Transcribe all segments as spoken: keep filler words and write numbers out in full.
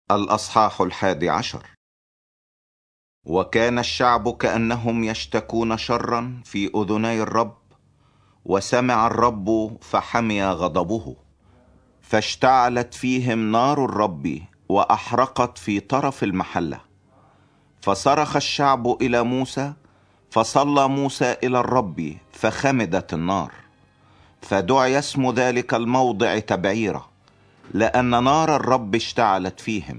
الأصحاح الحادي عشر. وكان الشعب كأنهم يشتكون شرا في أذني الرب، وسمع الرب فحمي غضبه، فاشتعلت فيهم نار الرب وأحرقت في طرف المحلة. فصرخ الشعب إلى موسى، فصلى موسى إلى الرب فخمدت النار، فدعي اسم ذلك الموضع تبعيرة، لأن نار الرب اشتعلت فيهم.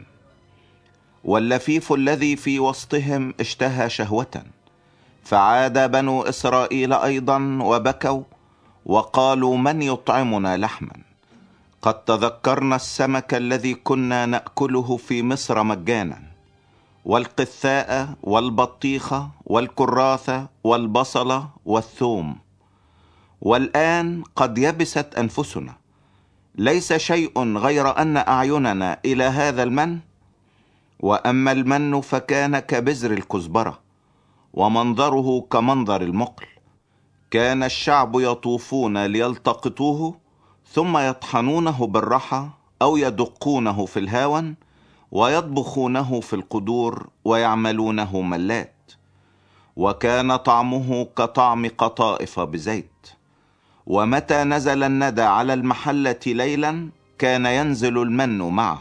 واللفيف الذي في وسطهم اشتهى شهوة، فعاد بنو إسرائيل أيضا وبكوا وقالوا: من يطعمنا لحما؟ قد تذكرنا السمك الذي كنا نأكله في مصر مجانا، والقثاء والبطيخة والكراثة والبصلة والثوم، والآن قد يبست أنفسنا، ليس شيء غير أن أعيننا إلى هذا المن. وأما المن فكان كبذر الكزبرة، ومنظره كمنظر المقل. كان الشعب يطوفون ليلتقطوه، ثم يطحنونه بالرحى أو يدقونه في الهاون، ويطبخونه في القدور ويعملونه ملات. وكان طعمه كطعم قطائف بزيت. ومتى نزل الندى على المحلة ليلا كان ينزل المن معه.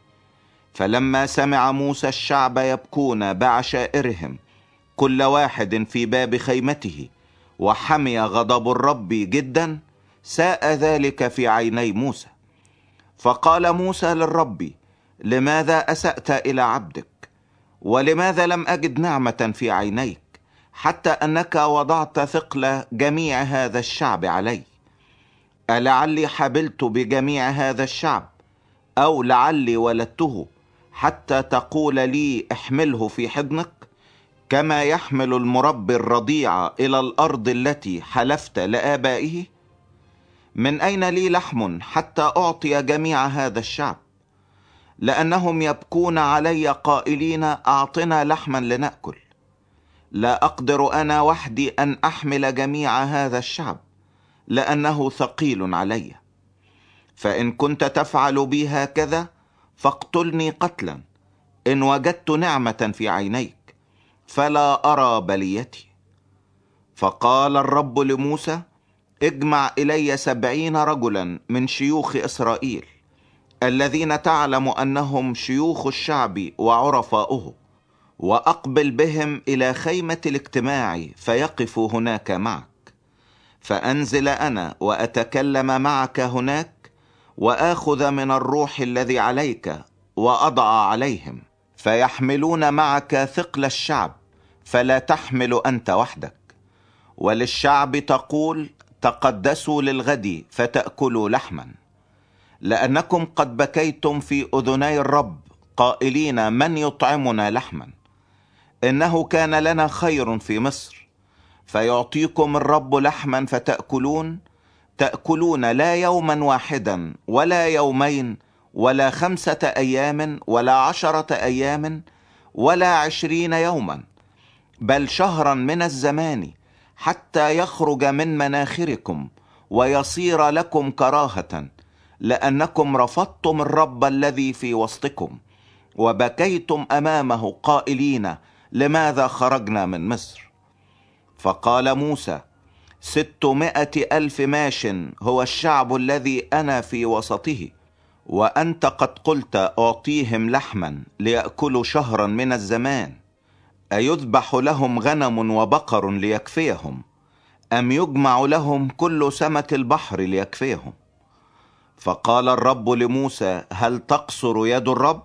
فلما سمع موسى الشعب يبكون بعشائرهم كل واحد في باب خيمته، وحمي غضب الرب جدا، ساء ذلك في عيني موسى. فقال موسى للرب: لماذا أسأت إلى عبدك؟ ولماذا لم أجد نعمة في عينيك، حتى أنك وضعت ثقل جميع هذا الشعب علي؟ ألعلي حبلت بجميع هذا الشعب، أو لعلي ولدته، حتى تقول لي احمله في حضنك، كما يحمل المربي الرضيع إلى الأرض التي حلفت لآبائه؟ من أين لي لحم حتى أعطي جميع هذا الشعب؟ لأنهم يبكون علي قائلين: أعطنا لحما لنأكل. لا أقدر أنا وحدي أن أحمل جميع هذا الشعب، لأنه ثقيل علي. فإن كنت تفعل بي هكذا فاقتلني قتلا، إن وجدت نعمة في عينيك، فلا أرى بليتي. فقال الرب لموسى: اجمع إلي سبعين رجلا من شيوخ إسرائيل، الذين تعلم أنهم شيوخ الشعب وعرفاؤه، وأقبل بهم إلى خيمة الاجتماع فيقفوا هناك معك. فأنزل أنا وأتكلم معك هناك، وآخذ من الروح الذي عليك وأضع عليهم، فيحملون معك ثقل الشعب، فلا تحمل أنت وحدك. وللشعب تقول: تقدسوا للغد فتأكلوا لحما، لأنكم قد بكيتم في أذني الرب قائلين: من يطعمنا لحما؟ إنه كان لنا خير في مصر. فيعطيكم الرب لحما فتأكلون، تأكلون لا يوما واحدا ولا يومين ولا خمسة أيام ولا عشرة أيام ولا عشرين يوما، بل شهرا من الزمان، حتى يخرج من مناخركم ويصير لكم كراهة، لأنكم رفضتم الرب الذي في وسطكم، وبكيتم أمامه قائلين: لماذا خرجنا من مصر؟ فقال موسى: ستمائة ألف ماش هو الشعب الذي أنا في وسطه، وأنت قد قلت: أعطيهم لحما ليأكلوا شهرا من الزمان. أيذبح لهم غنم وبقر ليكفيهم، أم يجمع لهم كل سمك البحر ليكفيهم؟ فقال الرب لموسى: هل تقصر يد الرب؟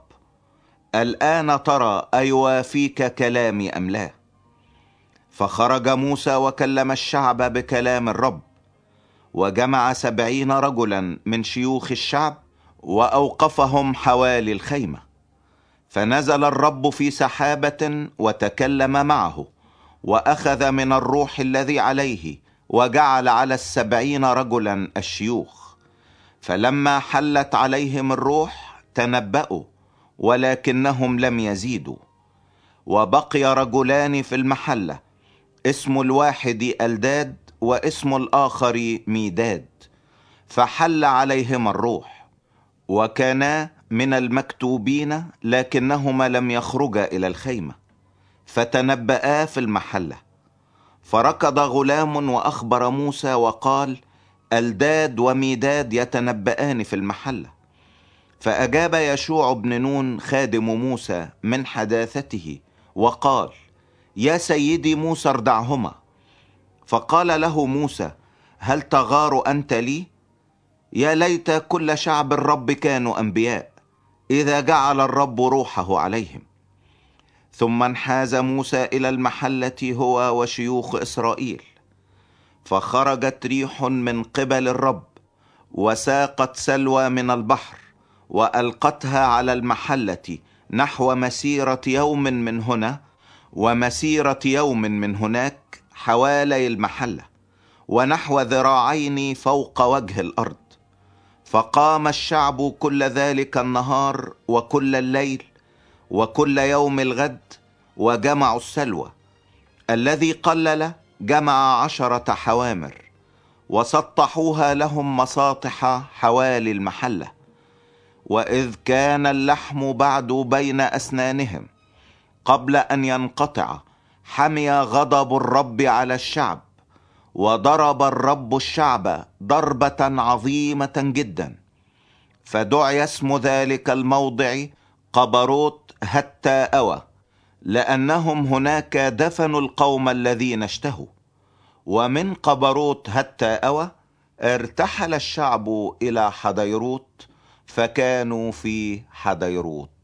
الآن ترى أيوافيك كلامي أم لا؟ فخرج موسى وكلم الشعب بكلام الرب، وجمع سبعين رجلا من شيوخ الشعب وأوقفهم حوالي الخيمة. فنزل الرب في سحابة وتكلم معه، وأخذ من الروح الذي عليه وجعل على السبعين رجلا الشيوخ. فلما حلت عليهم الروح تنبأوا، ولكنهم لم يزيدوا. وبقي رجلان في المحلة، اسم الواحد ألداد واسم الآخر ميداد، فحل عليهما الروح، وكانا من المكتوبين، لكنهما لم يخرجا إلى الخيمة، فتنبأا في المحلة. فركض غلام وأخبر موسى وقال: ألداد وميداد يتنبأان في المحلة. فأجاب يشوع بن نون خادم موسى من حداثته وقال: يا سيدي موسى ارضعهما. فقال له موسى: هل تغار أنت لي؟ يا ليت كل شعب الرب كانوا أنبياء، إذا جعل الرب روحه عليهم. ثم انحاز موسى إلى المحلة هو وشيوخ إسرائيل، فخرجت ريح من قبل الرب وساقت سلوى من البحر وألقتها على المحلة نحو مسيرة يوم من هنا ومسيرة يوم من هناك حوالي المحلة، ونحو ذراعين فوق وجه الأرض. فقام الشعب كل ذلك النهار وكل الليل وكل يوم الغد وجمعوا السلوى. الذي قلل جمع عشرة حوامر وسطحوها لهم مساطح حوالي المحلة. وإذ كان اللحم بعد بين أسنانهم قبل أن ينقطع، حمي غضب الرب على الشعب، وضرب الرب الشعب ضربة عظيمة جدا. فدعي اسم ذلك الموضع قبروت هتاءوى، لأنهم هناك دفنوا القوم الذين اشتهوا. ومن قبروت هتاءوى ارتحل الشعب إلى حديروت، فكانوا في حديروت.